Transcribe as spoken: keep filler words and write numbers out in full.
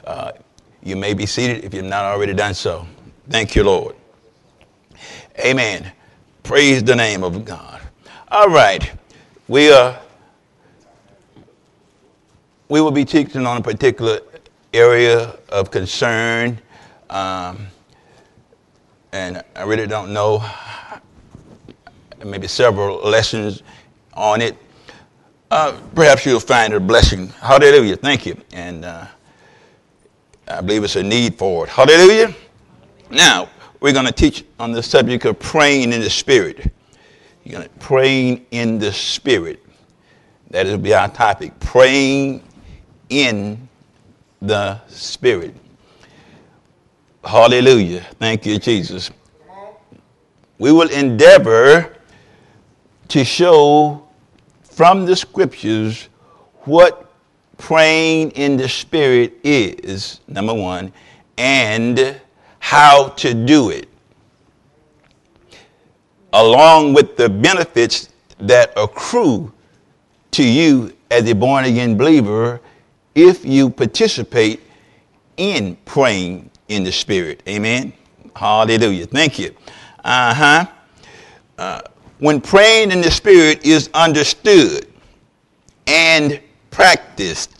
Uh, you may be seated if you've not already done so. Thank you, Lord. Amen. Praise the name of God. All right. We are. We will be teaching on a particular area of concern. Um, and I really don't know, maybe several lessons on it. Uh, perhaps you'll find it a blessing. Hallelujah. Thank you. And uh, I believe it's a need for it. Hallelujah. Now, we're going to teach on the subject of praying in the Spirit. You're going to praying in the Spirit. That will be our topic. Praying in the Spirit. Hallelujah. Thank you, Jesus. We will endeavor to show from the scriptures what praying in the Spirit is, number one, and how to do it, along with the benefits that accrue to you as a born-again believer if you participate in praying in the Spirit. Amen. Hallelujah. Thank you. Uh-huh. Uh, when praying in the Spirit is understood and practiced,